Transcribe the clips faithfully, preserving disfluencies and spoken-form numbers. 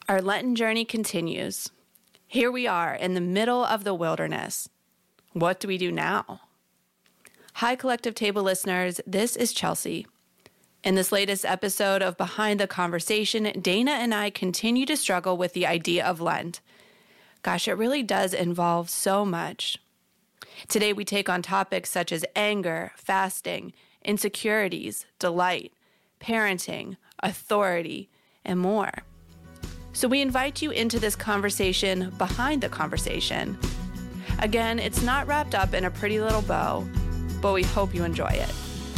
Our Lenten journey continues. Here we are in the middle of the wilderness. What do we do now? Hi, Collective Table listeners. This is Chelsea. In this latest episode of Behind the Conversation, Dana and I continue to struggle with the idea of Lent. Gosh, it really does involve so much. Today, we take on topics such as anger, fasting, insecurities, delight, parenting, authority, and more. So we invite you into this conversation behind the conversation. Again, it's not wrapped up in a pretty little bow, but we hope you enjoy it.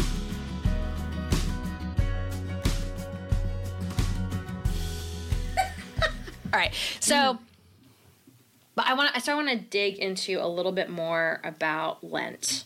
All right, so, but I want to, so I want to dig into a little bit more about Lent.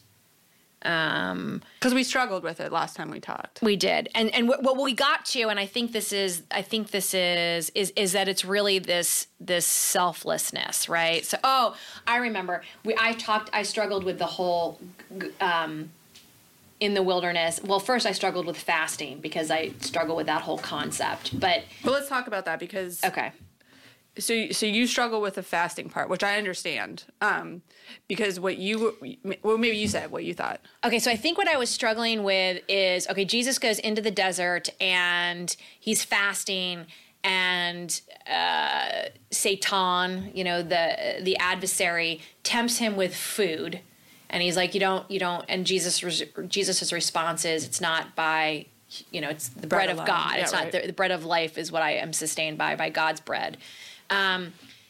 Um, Because we struggled with it last time we talked. We did, and and w- what we got to, and I think this is, I think this is, is is that it's really this this selflessness, right? So, oh, I remember we I talked, I struggled with the whole. Um, in the wilderness. Well, first I struggled with fasting because I struggle with that whole concept. But well, let's talk about that because okay. So, so you struggle with the fasting part, which I understand, um, because what you, well, maybe you said what you thought. Okay, so I think what I was struggling with is, okay, Jesus goes into the desert and he's fasting, and uh, Satan, you know, the the adversary, tempts him with food, and he's like, you don't, you don't, and Jesus, Jesus's response is, it's not by, you know, it's the bread, bread of God. Yeah, it's not right. the, the bread of life is what I am sustained by, by God's bread. Um,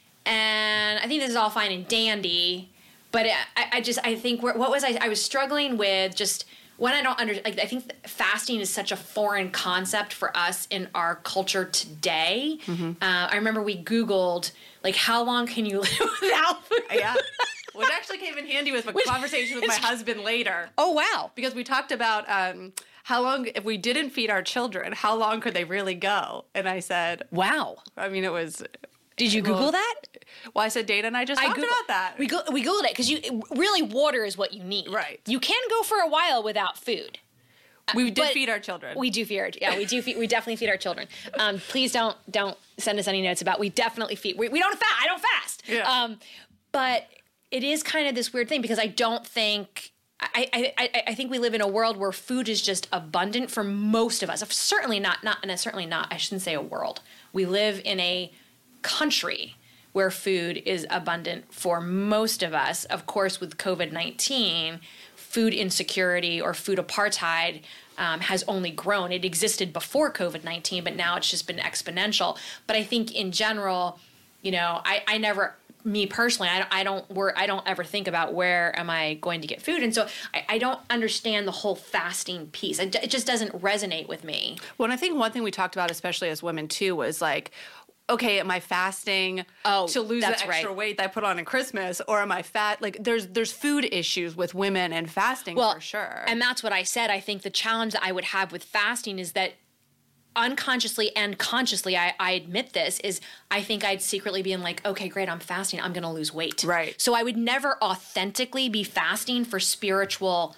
and I think this is all fine and dandy, but I, I just, I think, what was I, I was struggling with just when I don't understand, like, I think fasting is such a foreign concept for us in our culture today. Mm-hmm. Uh, I remember we Googled, like, how long can you live without food? Yeah. Which actually came in handy with a Which, conversation with my husband later. Oh, wow. Because we talked about, um, how long, if we didn't feed our children, how long could they really go? And I said, wow. I mean, it was... Did you Google well, that? Well, I said Dana and I just I talked Googled, about that. We go, we Googled it because you really water is what you need. Right. You can go for a while without food. We did feed our children. We do feed our yeah. We do feed. We definitely feed our children. Um, please don't don't send us any notes about. We definitely feed. We, we don't fast. I don't fast. Yeah. Um, but it is kind of this weird thing because I don't think. I, I, I think we live in a world where food is just abundant for most of us. Certainly not not and certainly not. I shouldn't say a world. We live in a country where food is abundant for most of us. Of course, with covid nineteen, food insecurity or food apartheid um, has only grown. It existed before covid nineteen, but now it's just been exponential. But I think in general, you know, I, I never, me personally, I, I don't work, I don't ever think about where am I going to get food. And so I, I don't understand the whole fasting piece. It, it just doesn't resonate with me. Well, and I think one thing we talked about, especially as women too, was like, okay, am I fasting oh, to lose the extra right. weight that I put on at Christmas, or am I fat? Like, there's there's food issues with women and fasting well, for sure. And that's what I said. I think the challenge that I would have with fasting is that unconsciously and consciously, I, I admit this, is I think I'd secretly be in like, okay, great, I'm fasting, I'm going to lose weight. Right. So I would never authentically be fasting for spiritual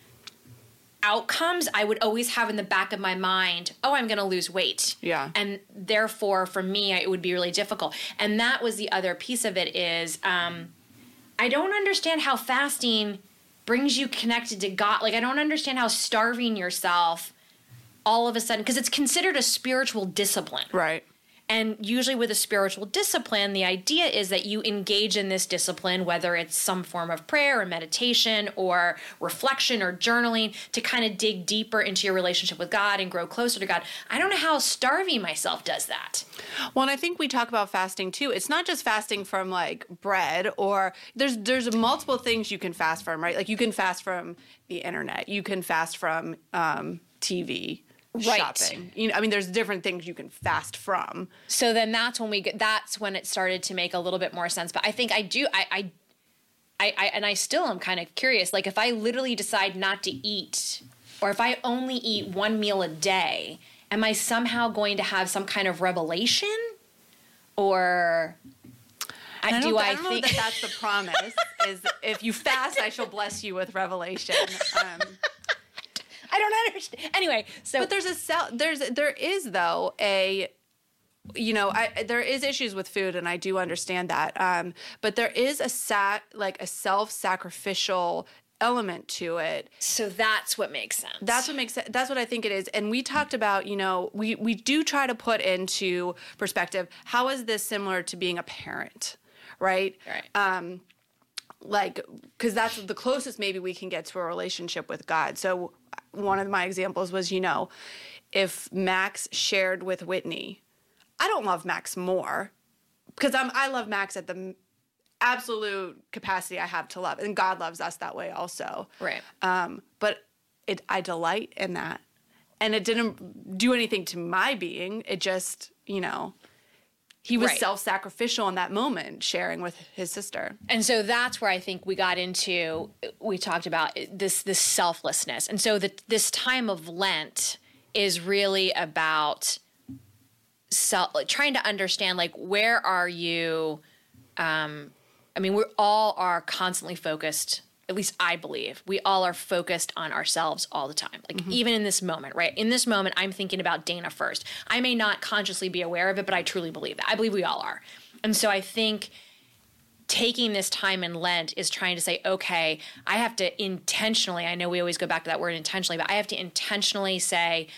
outcomes. I would always have in the back of my mind, oh, I'm going to lose weight. Yeah. And therefore, for me, it would be really difficult. And that was the other piece of it is, um, I don't understand how fasting brings you connected to God. Like, I don't understand how starving yourself all of a sudden, because it's considered a spiritual discipline. Right. And usually with a spiritual discipline, the idea is that you engage in this discipline, whether it's some form of prayer or meditation or reflection or journaling, to kind of dig deeper into your relationship with God and grow closer to God. I don't know how starving myself does that. Well, and I think we talk about fasting too. It's not just fasting from like bread, or there's there's multiple things you can fast from, right? Like you can fast from the internet. You can fast from um, T V. Right. Shopping. You know, I mean, there's different things you can fast from. So then that's when we get, that's when it started to make a little bit more sense. But I think I do, I, I, I, I and I still am kind of curious. Like if I literally decide not to eat, or if I only eat one meal a day, am I somehow going to have some kind of revelation? Or I, I do I, I don't think know that that's the promise, is if you fast, I shall bless you with revelation. Um I don't understand. Anyway, so but there's a cell. There's there is though a you know, I, there is issues with food, and I do understand that. Um, but there is a sat like a self-sacrificial element to it. So that's what makes sense. That's what makes it. That's what I think it is. And we talked about, you know, we we do try to put into perspective, how is this similar to being a parent, right? Right. Um, like, because that's the closest maybe we can get to a relationship with God. So one of my examples was, you know, if Max shared with Whitney, I don't love Max more because I'm I love Max at the absolute capacity I have to love, and God loves us that way also. Right. Um, but it, I delight in that, and it didn't do anything to my being. It just, you know, he was Right. self-sacrificial in that moment, sharing with his sister. And so that's where I think we got into, we talked about this this selflessness. And so the, this time of Lent is really about self, like, trying to understand, like, where are you, um, I mean, we all are constantly focused, at least I believe, we all are focused on ourselves all the time. Like, mm-hmm. even in this moment, right? In this moment, I'm thinking about Dana first. I may not consciously be aware of it, but I truly believe that. I believe we all are. And so I think taking this time in Lent is trying to say, okay, I have to intentionally, I know we always go back to that word intentionally, but I have to intentionally say,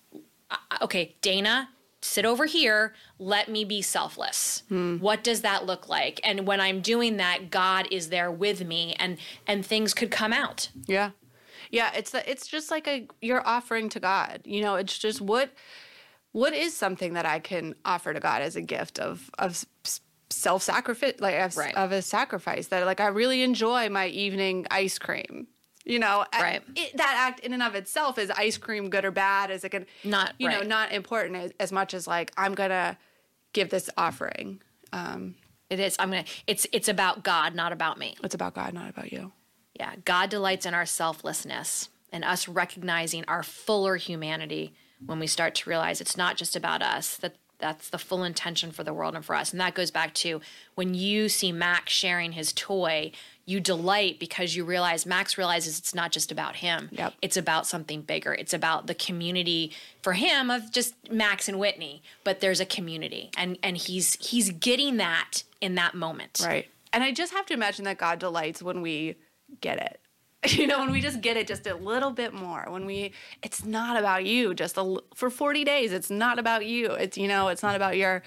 okay, Dana, sit over here, let me be selfless. Hmm. What does that look like? And when I'm doing that, God is there with me, and and things could come out. Yeah. Yeah, it's the, it's just like a you're offering to God. You know, it's just what what is something that I can offer to God as a gift of of self-sacrifice, like of, right. of a sacrifice, that like I really enjoy my evening ice cream. You know, right. it, that act in and of itself, is ice cream good or bad? Is it good? Not, you right. know, not important as, as much as like, I'm going to give this offering. Um, it is. I'm going to, it's, it's about God, not about me. It's about God, not about you. Yeah. God delights in our selflessness and us recognizing our fuller humanity when we start to realize it's not just about us, that that's the full intention for the world and for us. And that goes back to when you see Max sharing his toy, you delight because you realize Max realizes it's not just about him. Yep. It's about something bigger. It's about the community for him of just Max and Whitney, but there's a community, and and he's he's getting that in that moment. Right. And I just have to imagine that God delights when we get it. You know, when we just get it just a little bit more, when we, it's not about you just a, for forty days, it's not about you. It's, you know, it's not about your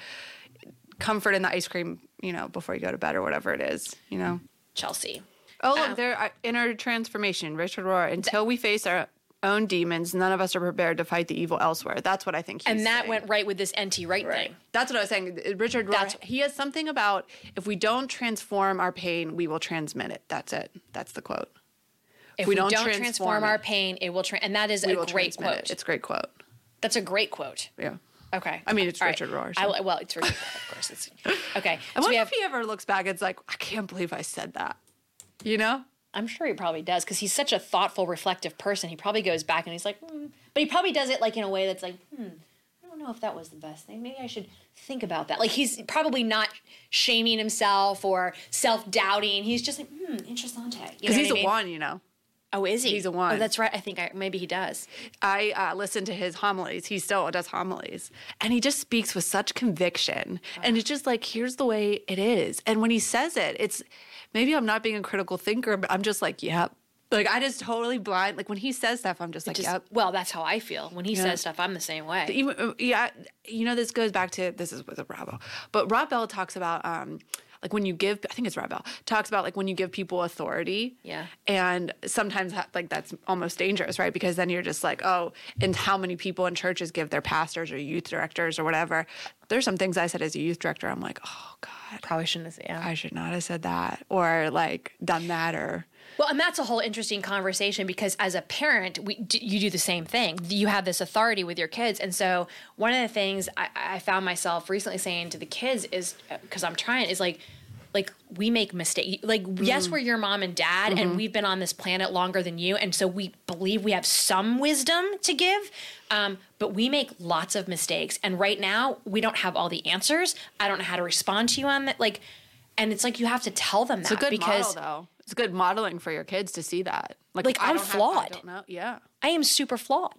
comfort in the ice cream, you know, before you go to bed or whatever it is, you know. Chelsea. Oh, look, um, there, inner transformation, Richard Rohr. Until we face our own demons, none of us are prepared to fight the evil elsewhere. That's what I think he's And that saying. went right with this N T Wright Right. thing. That's what I was saying. Richard Rohr, That's- he has something about, if we don't transform our pain, we will transmit it. That's it. That's the quote. If we, we don't, don't transform, transform our pain, it will. Tra- and that is we a great quote. It. It's a great quote. That's a great quote. Yeah. Okay. I mean, it's All Richard right. Rohr. So. I, well, it's Richard Rohr, of course. It's, okay. I so wonder we have, if he ever looks back and it's like, I can't believe I said that. You know? I'm sure he probably does, because he's such a thoughtful, reflective person. He probably goes back and he's like, hmm. But he probably does it like in a way that's like, hmm, I don't know if that was the best thing. Maybe I should think about that. Like, he's probably not shaming himself or self-doubting. He's just like, hmm, interessante. Because he's a I mean? one, you know. Oh, is he? He's a one. Oh, that's right. I think I, maybe he does. I uh, listen to his homilies. He still does homilies. And he just speaks with such conviction. Wow. And it's just like, here's the way it is. And when he says it, it's, maybe I'm not being a critical thinker, but I'm just like, yep. Like, I just totally blind. Like, when he says stuff, I'm just like, just, yep. Well, that's how I feel. When he yeah. says stuff, I'm the same way. Even, yeah. You know, this goes back to, this is with Rob Bell. But Rob Bell talks about, um, like when you give, I think it's Rob Bell, talks about like when you give people authority. Yeah. And sometimes like that's almost dangerous, right? Because then you're just like, oh, and how many people in churches give their pastors or youth directors or whatever. There's some things I said as a youth director. I'm like, oh God. Probably shouldn't have said, yeah. I should not have said that or like done that or. Well, and that's a whole interesting conversation because as a parent, we, you do the same thing. You have this authority with your kids. And so one of the things I, I found myself recently saying to the kids is, because I'm trying, is like, like we make mistakes. Like, mm. yes, we're your mom and dad, mm-hmm. and we've been on this planet longer than you. And so we believe we have some wisdom to give, um, but we make lots of mistakes. And right now, we don't have all the answers. I don't know how to respond to you on that. Like, and it's like you have to tell them that. It's a good because model, though. It's good modeling for your kids to see that. Like, like I'm flawed. Have, I don't know. Yeah. I am super flawed.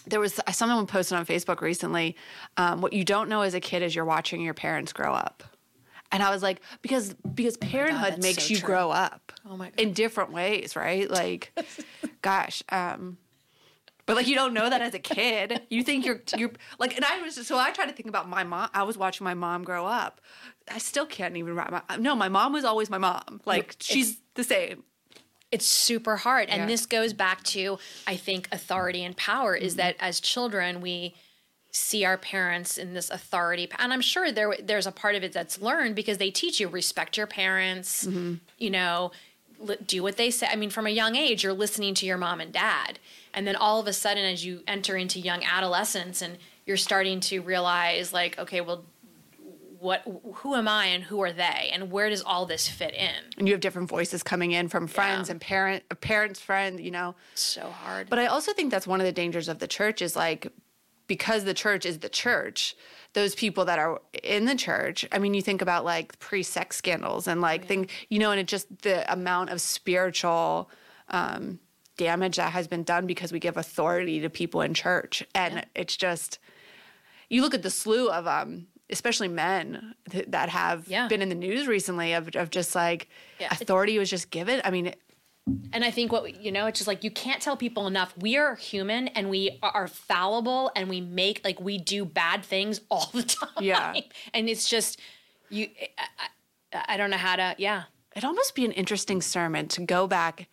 there was someone posted on Facebook recently, um, what you don't know as a kid is you're watching your parents grow up. And I was like, because because parenthood God, makes so you true. grow up Oh my God. in different ways, right? Like, gosh. Um, but like, you don't know that as a kid. You think you're, you're like, and I was just, so I tried to think about my mom. I was watching my mom grow up. I still can't even wrap my, no, my mom was always my mom. Like, she's the same. It's super hard. And Yeah. this goes back to, I think, authority and power is that as children, we see our parents in this authority. And I'm sure there there's a part of it that's learned because they teach you respect your parents, Mm-hmm. you know, li- do what they say. I mean, from a young age, you're listening to your mom and dad. And then all of a sudden, as you enter into young adolescence and you're starting to realize like, okay, well, what, who am I and who are they? And where does all this fit in? And you have different voices coming in from friends Yeah. and parent, parents, friends, you know. So hard. But I also think that's one of the dangers of the church is like, because the church is the church, those people that are in the church, I mean, you think about like pre-sex scandals and like things, you know, and it just the amount of spiritual um, damage that has been done because we give authority to people in church. And Yeah. it's just, you look at the slew of, um, especially men th- that have Yeah. been in the news recently of, of just like Yeah. authority was just given. I mean, it, And I think what, you know, it's just like you can't tell people enough. We are human and we are fallible and we make, like, we do bad things all the time. Yeah. And it's just, you, I, I, I don't know how to, yeah. it'd almost be an interesting sermon to go back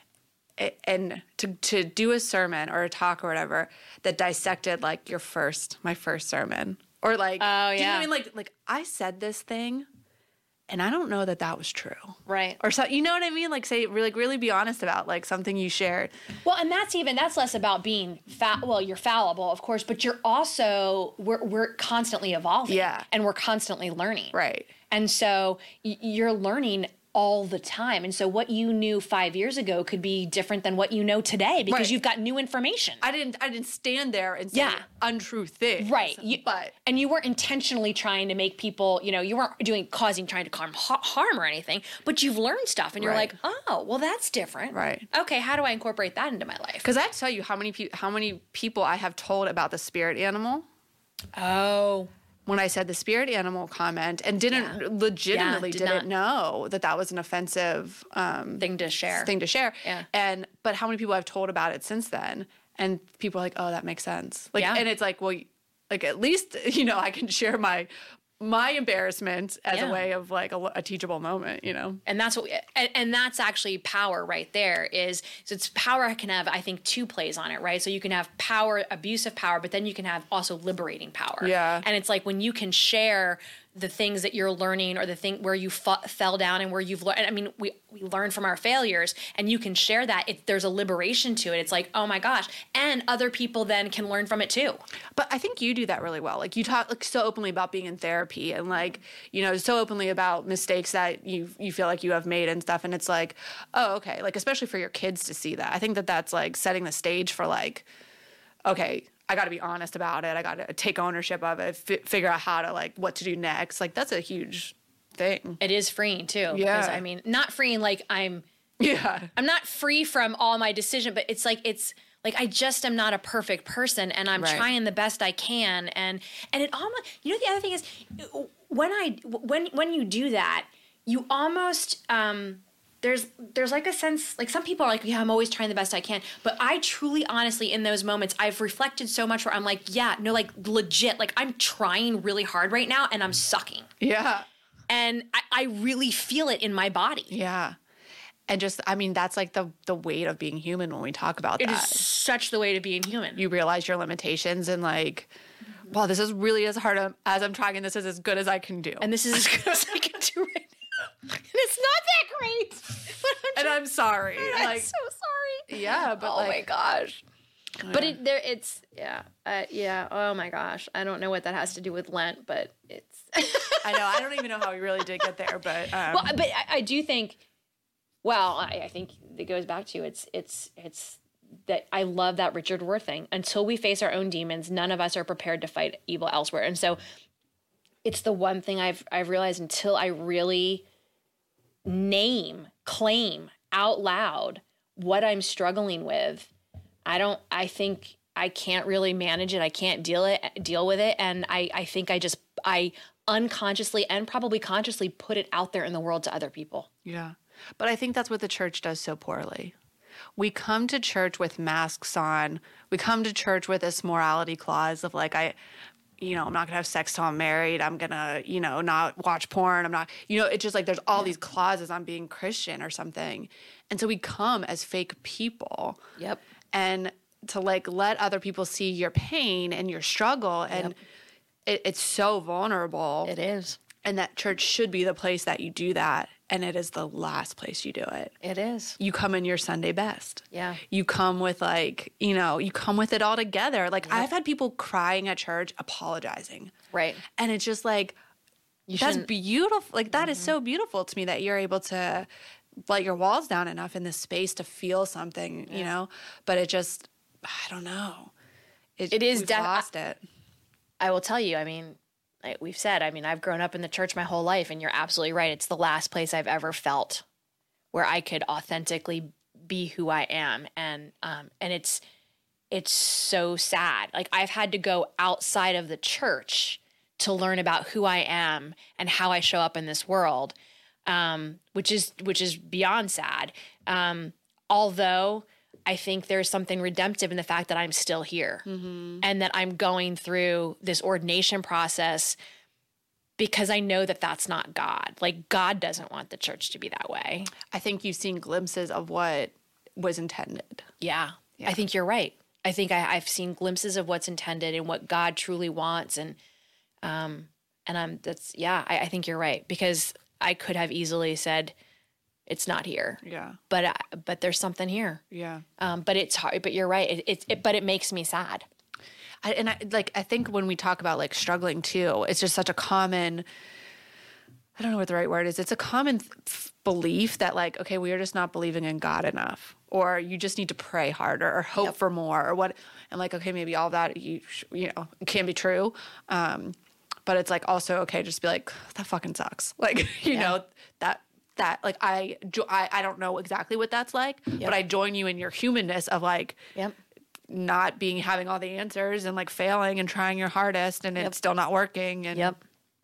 a- and to, to do a sermon or a talk or whatever that dissected like your first, my first sermon. Or like, Oh, do you know what yeah. I mean? Like, like I said this thing and I don't know that that was true. Right. Or so, you know what I mean? Like say, like really be honest about like something you shared. Well, and that's even, that's less about being fa- well, you're fallible, of course, but you're also, we're, we're constantly evolving. Yeah. And we're constantly learning. Right. And so y- you're learning all the time. And so what you knew five years ago could be different than what you know today because Right. you've got new information. I didn't, I didn't stand there and say Yeah. untrue things. Right. You, but and you weren't intentionally trying to make people, you know, you weren't doing causing trying to harm, harm or anything, but you've learned stuff and you're Right. like, oh, well, that's different. Right. Okay, how do I incorporate that into my life? because I tell you how many pe- how many people I have told about the spirit animal. Oh. When I said the spirit animal comment and didn't Yeah. legitimately Yeah, did didn't not. know that that was an offensive um, Thing to share. thing to share. Yeah. And but how many people I've told about it since then? And people are like, oh, that makes sense. Like, Yeah. and it's like, well, like at least you know I can share my my embarrassment as Yeah. a way of like a, a teachable moment. You know. And that's what, we, and, and that's actually power right there. Is so it's power can have, I think, two plays on it, right? So you can have power, abusive power, but then you can have also liberating power. Yeah. And it's like when you can share the things that you're learning, or the thing where you f- fell down and where you've learned. I mean, we we learn from our failures, and you can share that. It, there's a liberation to it. It's like, oh my gosh, and other people then can learn from it too. But I think you do that really well. Like you talk like so openly about being in therapy and like, you know, so openly about mistakes that you you feel like you have made and stuff. And it's like, oh, okay. Like, especially for your kids to see that. I think that that's like setting the stage for like, okay, I got to be honest about it. I got to take ownership of it, f- figure out how to like what to do next. Like that's a huge thing. It is freeing too. Yeah. Because I mean, not freeing like I'm Yeah. I'm not free from all my decision, but it's like it's like I just am not a perfect person, and I'm Right. trying the best I can, and and it almost, you know, the other thing is when I when when you do that, you almost um there's there's like a sense, like some people are like, yeah, I'm always trying the best I can, but I truly, honestly, in those moments, I've reflected so much where I'm like, yeah, no, like legit, like I'm trying really hard right now, and I'm sucking, Yeah. and I, I really feel it in my body. Yeah. And just, I mean, that's like the the weight of being human when we talk about It that. is such the way to being human. You realize your limitations and like, wow, this is really as hard as I'm trying, and this is as good as I can do. And this is as good as I can do right now. And it's not that great. But I'm, And I'm sorry. I'm like, so sorry. yeah, but oh like, my gosh. But it there it's yeah. Uh, yeah. Oh my gosh. I don't know what that has to do with Lent, but it's I know. I don't even know how we really did get there, but um, well, but I, I do think well, I, I think it goes back to it's it's it's that I love that Richard Rohr thing. Until we face our own demons, none of us are prepared to fight evil elsewhere. And so it's the one thing I've I've realized until I really name, claim out loud what I'm struggling with, I don't I think I can't really manage it. I can't deal it, deal with it. And I, I think I just, I unconsciously and probably consciously put it out there in the world to other people. Yeah. But I think that's what the church does so poorly. We come to church with masks on. We come to church with this morality clause of like, I, you know, I'm not going to have sex till I'm married. I'm going to, you know, not watch porn. I'm not, you know, it's just like there's all yeah. these clauses on being Christian or something. And so we come as fake people. Yep. And to like let other people see your pain and your struggle. And yep. it, it's so vulnerable. It is. And that church should be the place that you do that. And it is the last place you do it. It is. You come in your Sunday best. Yeah. You come with like, you know, you come with it all together. Like yep. I've had people crying at church, apologizing. Right. And it's just like, you that's beautiful. Like that mm-hmm. is so beautiful to me that you're able to let your walls down enough in this space to feel something, yeah. you know, but it just, I don't know. It, it is we've def- lost it. I will tell you, I mean, like we've said, I mean, I've grown up in the church my whole life, and you're absolutely right. It's the last place I've ever felt where I could authentically be who I am. And, um, and it's, it's so sad. Like I've had to go outside of the church to learn about who I am and how I show up in this world. Um, which is, which is beyond sad. Um, although I think there's something redemptive in the fact that I'm still here mm-hmm. and that I'm going through this ordination process because I know that that's not God. Like God doesn't want the church to be that way. I think you've seen glimpses of what was intended. Yeah, yeah. I think you're right. I think I, I've seen glimpses of what's intended and what God truly wants. And, um, and I'm, that's, yeah, I, I think you're right because I could have easily said, it's not here. Yeah. But uh, but there's something here. Yeah. Um. But it's hard. But you're right. It. It. it but it makes me sad. I, and I like. I think when we talk about like struggling too, it's just such a common. I don't know what the right word is. It's a common th- belief that like, okay, we are just not believing in God enough, or you just need to pray harder, or hope yep. for more, or what. And like, okay, maybe all that you you know can be true. Um. But it's like also okay, just be like that fucking sucks. Like you yeah. know that. that like I, I I don't know exactly what that's like, yep. but I join you in your humanness of like yep. not being having all the answers and like failing and trying your hardest and yep. it's still not working and yep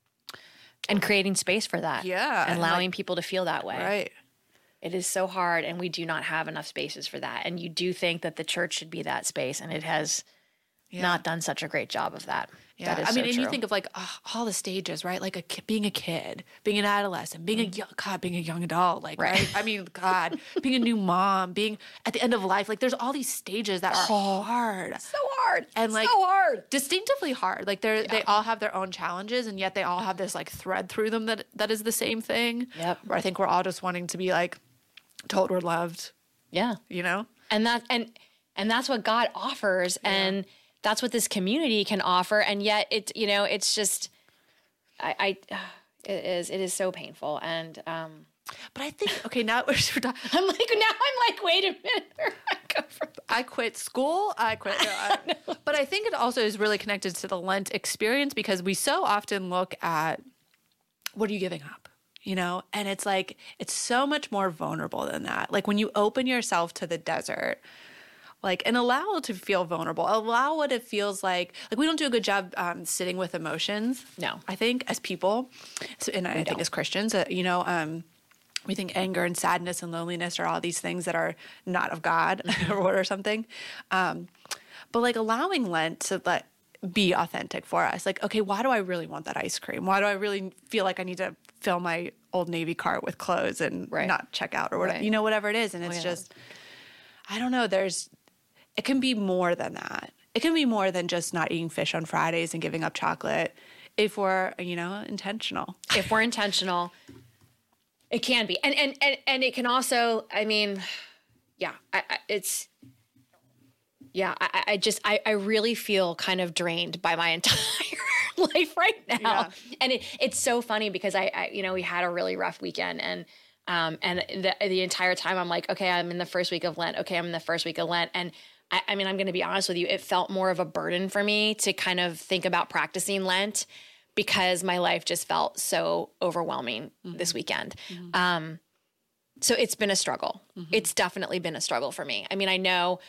and creating space for that yeah and allowing like, people to feel that way. Right. It is so hard and we do not have enough spaces for that, and you do think that the church should be that space, and it has yeah. not done such a great job of that. Yeah, that is I mean, so and true. you think of like oh, all the stages, right? Like a ki- being a kid, being an adolescent, being mm-hmm. a young, God, being a young adult, like right. right? I mean, God, being a new mom, being at the end of life, like there's all these stages that are oh, hard, so hard, and like so hard, distinctively hard. Like they're yeah. they all have their own challenges, and yet they all have this like thread through them that that is the same thing. Yep. Where I think we're all just wanting to be like told we're loved. Yeah, you know, and that and and that's what God offers, yeah. and that's what this community can offer, and yet it, you know, it's just, I, I it is, it is so painful, and um. But I think okay, now we're, we're talking. I'm like now I'm like, wait a minute. I, go from- I quit school. I quit. No, I, no. But I think it also is really connected to the Lent experience because we so often look at what are you giving up, you know, and it's like it's so much more vulnerable than that. Like when you open yourself to the desert. Like, and allow it to feel vulnerable. Allow what it feels like. Like, we don't do a good job um, sitting with emotions. No. I think, as people, so, and I, I think as Christians, uh, you know, um, we think anger and sadness and loneliness are all these things that are not of God or what or something. Um, but, like, allowing Lent to let be authentic for us. Like, okay, why do I really want that ice cream? Why do I really feel like I need to fill my Old Navy cart with clothes and right. not check out or whatever, right. you know, whatever it is. And it's oh, yeah. just, I don't know, there's, it can be more than that. It can be more than just not eating fish on Fridays and giving up chocolate if we're, you know, intentional. If we're intentional, it can be. And and and, and it can also, I mean, yeah, I, I, it's, yeah, I, I just, I, I really feel kind of drained by my entire life right now. Yeah. And it, it's so funny because I, I, you know, we had a really rough weekend and um and the, the entire time I'm like, okay, I'm in the first week of Lent. Okay, I'm in the first week of Lent. And I, I mean, I'm going to be honest with you. It felt more of a burden for me to kind of think about practicing Lent because my life just felt so overwhelming mm-hmm. this weekend. Mm-hmm. Um, so it's been a struggle. Mm-hmm. It's definitely been a struggle for me. I mean, I know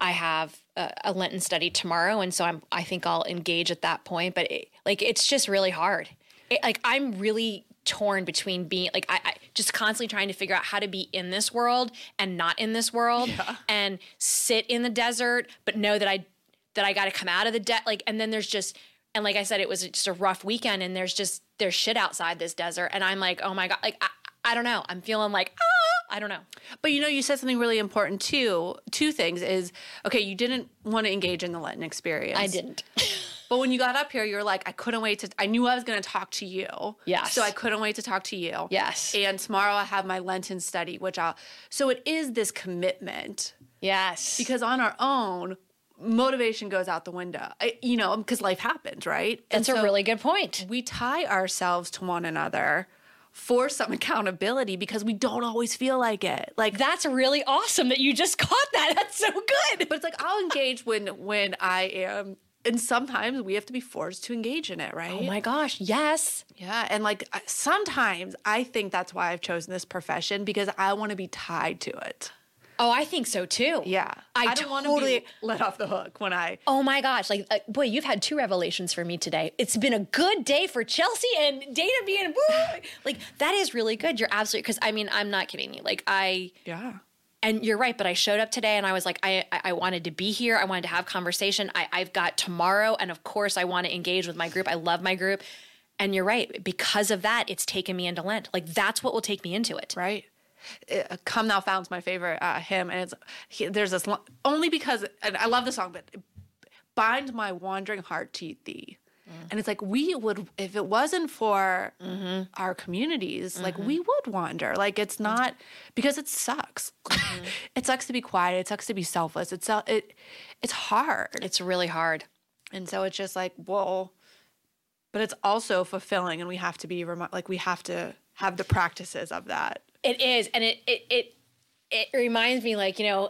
I have a, a Lenten study tomorrow. And so I'm, I think I'll engage at that point, but it, like, it's just really hard. It, like I'm really torn between being like, I, I just constantly trying to figure out how to be in this world and not in this world yeah. and sit in the desert, but know that I, that I got to come out of the debt. Like, and then there's just, and like I said, it was just a rough weekend and there's just, there's shit outside this desert. And I'm like, oh my God, like, I, I don't know. I'm feeling like, ah, I don't know. But you know, you said something really important too. Two things is, okay, you didn't want to engage in the Lenten experience. I didn't. But when you got up here, you were like, I couldn't wait to, I knew I was going to talk to you. Yes. So I couldn't wait to talk to you. Yes. And tomorrow I have my Lenten study, which I'll, so it is this commitment. Yes. Because on our own, motivation goes out the window, I, you know, because life happens, right? That's and so a really good point. We tie ourselves to one another for some accountability because we don't always feel like it. Like that's really awesome that you just caught that. That's so good. But it's like I'll engage when when I am, and sometimes we have to be forced to engage in it, right? Oh my gosh, yes. Yeah, and like sometimes I think that's why I've chosen this profession because I want to be tied to it. Oh, I think so too. Yeah. I, I don't totally want to be let off the hook when I... Oh my gosh. Like, uh, boy, you've had two revelations for me today. It's been a good day for Chelsea and Dana being... Woo, like, that is really good. You're absolutely... Because, I mean, I'm not kidding you. Like, I... Yeah. And you're right, but I showed up today and I was like, I I wanted to be here. I wanted to have conversation. I, I've got tomorrow. And of course, I want to engage with my group. I love my group. And you're right. Because of that, it's taken me into Lent. Like, that's what will take me into it. Right. It, Come Thou Found's my favorite uh, hymn, and it's he, there's this lo- only because, and I love the song, but bind my wandering heart to thee, mm. and it's like we would if it wasn't for mm-hmm. our communities, mm-hmm. like we would wander. Like it's not because it sucks. Mm-hmm. It sucks to be quiet. It sucks to be selfless. It's it it's hard. It's really hard, and so it's just like well, but it's also fulfilling, and we have to be remi- like we have to have the practices of that. It is, and it it it it reminds me, like you know,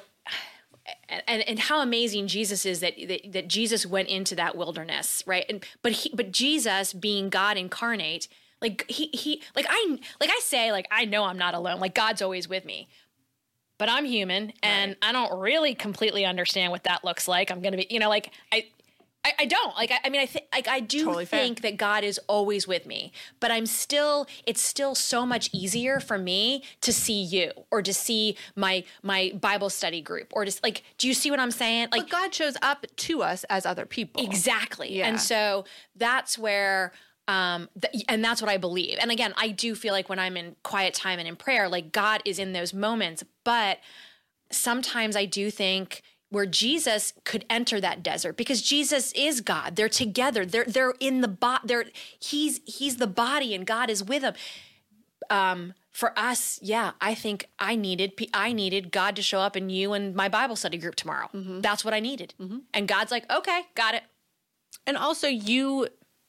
and and how amazing Jesus is that that, that Jesus went into that wilderness, right? And but he but Jesus being God incarnate, like he he like I like I say like I know I'm not alone. Like God's always with me, but I'm human, and right. I don't really completely understand what that looks like. I'm gonna be, you know, like I. I, I don't like. I, I mean, I think like I do totally think fair. that God is always with me, but I'm still. It's still so much easier for me to see you or to see my my Bible study group or just like. Do you see what I'm saying? Like but God shows up to us as other people. Exactly, yeah. And so that's where. Um, th- and that's what I believe. And again, I do feel like when I'm in quiet time and in prayer, like God is in those moments. But sometimes I do think. Where Jesus could enter that desert because Jesus is God. They're together. They're they're in the body. They're he's he's the body and God is with him. Um, for us, yeah, I think I needed I needed God to show up in you and my Bible study group tomorrow. Mm-hmm. That's what I needed. Mm-hmm. And God's like, okay, got it. And also, you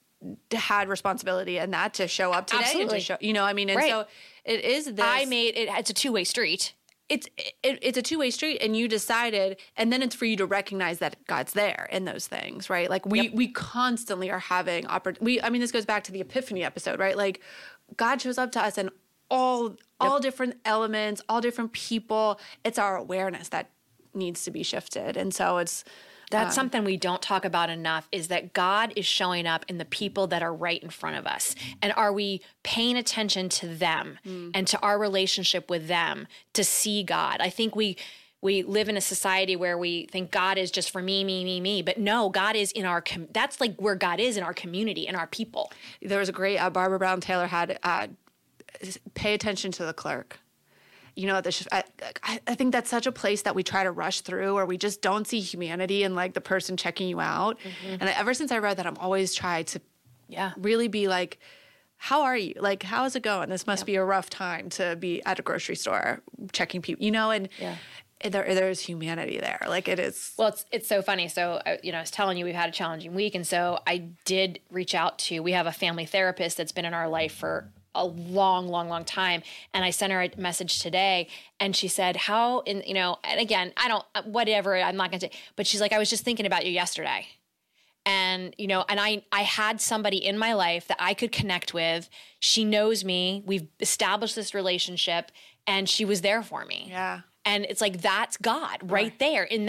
had responsibility in that to show up today. Absolutely. And to show, you know, I mean, and right. so it is this. I made it. It's a two way street. It's it, it's a two-way street, and you decided, and then it's for you to recognize that God's there in those things, right? Like we yep. we constantly are having oppor- we I mean this goes back to the Epiphany episode, right? Like God shows up to us in all yep. all different elements, all different people. It's our awareness that needs to be shifted, and so it's That's um, something we don't talk about enough is that God is showing up in the people that are right in front of us. And are we paying attention to them mm. and to our relationship with them to see God? I think we we live in a society where we think God is just for me, me, me, me. But no, God is in our, com- that's like where God is in our community, in our people. There was a great, uh, Barbara Brown Taylor had, uh, pay attention to the clerk. You know, the, I, I think that's such a place that we try to rush through or we just don't see humanity in like the person checking you out. Mm-hmm. And ever since I read that, I'm always tried to yeah. really be like, how are you? Like, how is it going? This must yeah. be a rough time to be at a grocery store checking people, you know, and yeah. there there's humanity there. Like it is. Well, it's it's so funny. So, you know, I was telling you we've had a challenging week. And so I did reach out to, we have a family therapist that's been in our life for a long, long, long time. And I sent her a message today and she said, how in, you know, and again, I don't, whatever, I'm not going to, but she's like, I was just thinking about you yesterday. And, you know, and I, I had somebody in my life that I could connect with. She knows me. We've established this relationship and she was there for me. Yeah. And it's like, that's God right, right. there in that,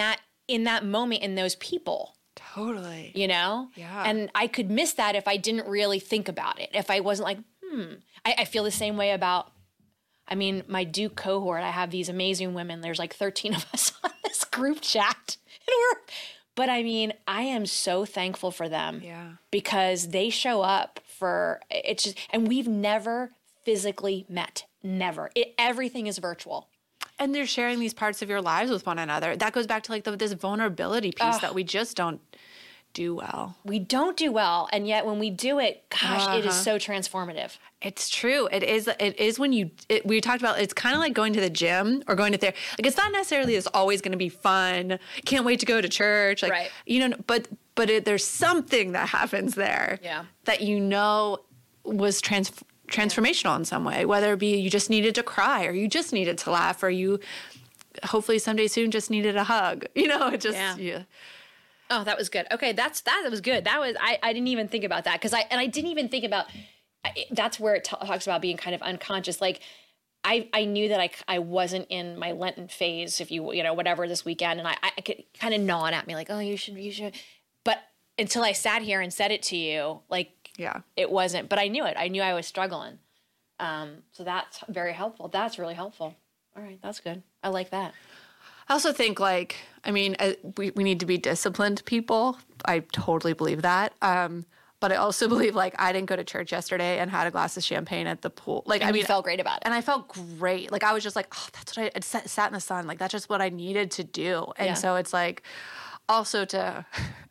in that moment in those people. Totally. You know? Yeah. And I could miss that if I didn't really think about it. If I wasn't like, hmm. I, I feel the same way about, I mean, my Duke cohort. I have these amazing women. There's like thirteen of us on this group chat. And we're, but I mean, I am so thankful for them. Yeah. Because they show up for, it's just, and we've never physically met. Never. It, everything is virtual. And they're sharing these parts of your lives with one another. That goes back to like the, this vulnerability piece Ugh. that we just don't do well. We don't do well. And yet when we do it, gosh, Uh-huh. it is so transformative. It's true. It is. It is when you, it, we talked about, it's kind of like going to the gym or going to therapy. Like it's not necessarily it's always going to be fun. Can't wait to go to church. Like, right. you know, but, but it, there's something that happens there yeah. that you know was trans, transformational yeah. in some way, whether it be you just needed to cry or you just needed to laugh or you hopefully someday soon just needed a hug. You know, it just, yeah. yeah. Oh, that was good. Okay, that's that, that was good. That was I, I didn't even think about that because I and I didn't even think about I, that's where it t- talks about being kind of unconscious. Like I I knew that I, I wasn't in my Lenten phase, if you you know whatever this weekend, and I I could kind of gnawing at me like, oh, you should you should, but until I sat here and said it to you, like yeah, it wasn't. But I knew it. I knew I was struggling. Um, so that's very helpful. That's really helpful. All right, that's good. I like that. I also think, like, I mean, uh, we, we need to be disciplined people. I totally believe that. Um, but I also believe, like, I didn't go to church yesterday and had a glass of champagne at the pool. Like, and I mean, you felt great about it. And I felt great. Like, I was just like, oh, that's what I it sat, sat in the sun. Like, that's just what I needed to do. And yeah. so it's like also to,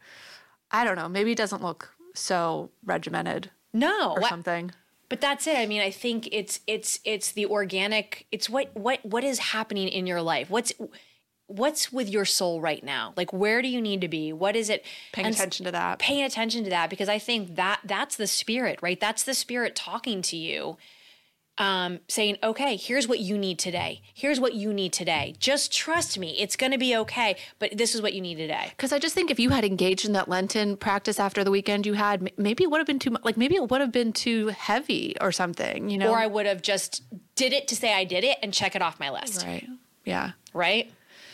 I don't know, maybe it doesn't look so regimented. No. Or what? something. But that's it. I mean, I think it's it's it's the organic. It's what what what is happening in your life. What's what's with your soul right now? Like, where do you need to be? What is it? Paying and attention to that. Paying attention to that, because I think that that's the spirit, right? That's the spirit talking to you, um, saying, okay, here's what you need today. Here's what you need today. Just trust me. It's going to be okay. But this is what you need today. Because I just think if you had engaged in that Lenten practice after the weekend you had, maybe it would have been too much. Like maybe it would have been too heavy or something, you know? Or I would have just did it to say I did it and check it off my list. Right. Yeah. Right?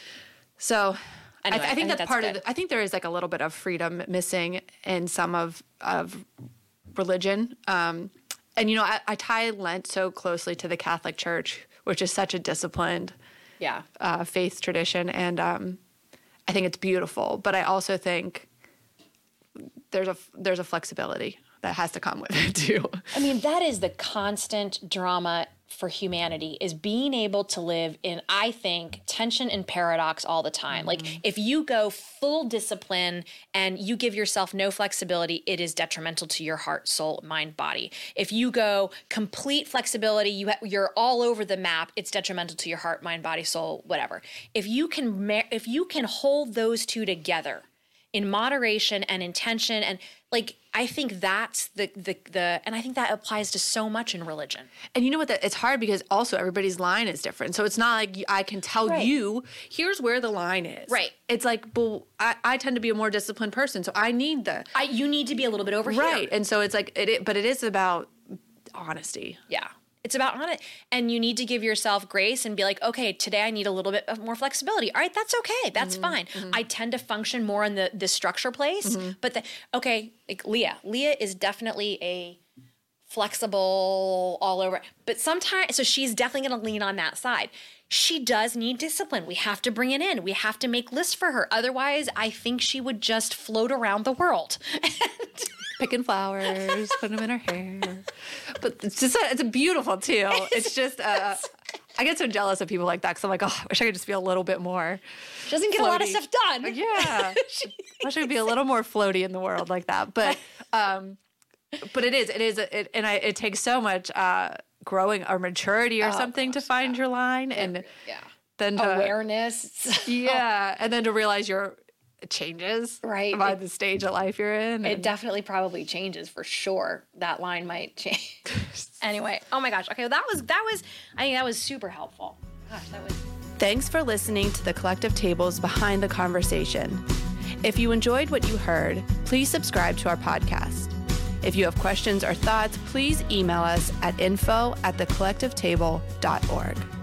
So anyway, I, th- I, think I think that's, that's part good. of the, I think there is like a little bit of freedom missing in some of, of religion. Um, and, you know, I, I tie Lent so closely to the Catholic Church, which is such a disciplined yeah. uh, faith tradition. And um, I think it's beautiful. But I also think there's a, there's a flexibility that has to come with it too. I mean, that is the constant drama for humanity, is being able to live in, I think, tension and paradox all the time. Mm-hmm. Like if you go full discipline and you give yourself no flexibility, it is detrimental to your heart, soul, mind, body. If you go complete flexibility, you ha- you're all over the map, it's detrimental to your heart, mind, body, soul, whatever. If you can ma- if you can hold those two together in moderation and intention, and like, I think that's the, the, the, and I think that applies to so much in religion. And you know what, that it's hard because also everybody's line is different. So it's not like I can tell right. you, here's where the line is. Right. It's like, well, I, I tend to be a more disciplined person. So I need the. I, you need to be a little bit over right. here. Right. And so it's like, it, it, but it is about honesty. Yeah. It's about on it. And you need to give yourself grace and be like, okay, today I need a little bit of more flexibility. All right, that's okay. That's mm-hmm, fine. Mm-hmm. I tend to function more in the, the structure place. Mm-hmm. But, the, okay, like Leah. Leah is definitely a flexible all over. But sometimes, so she's definitely going to lean on that side. She does need discipline. We have to bring it in. We have to make lists for her. Otherwise, I think she would just float around the world. Picking flowers, putting them in her hair. But it's just, a, it's a beautiful too. It's, it's just, uh, I get so jealous of people like that because I'm like, oh, I wish I could just be a little bit more. She doesn't get floaty. A lot of stuff done. Yeah. she, I wish I could be a little more floaty in the world like that. But, um, but it is, it is, it, and I, it takes so much uh, growing or maturity or oh, something gosh, to find yeah. your line. And yeah. then to, awareness. Yeah. And then to realize you're, it changes right by it, the stage of life you're in. It definitely probably changes for sure. That line might change. Anyway, oh my gosh. Okay, well, that was that was I think that was super helpful. Gosh, that was. Thanks for listening to the Collective Table's Behind the Conversation. If you enjoyed what you heard, please subscribe to our podcast. If you have questions or thoughts, please email us at info at the collective table dot org.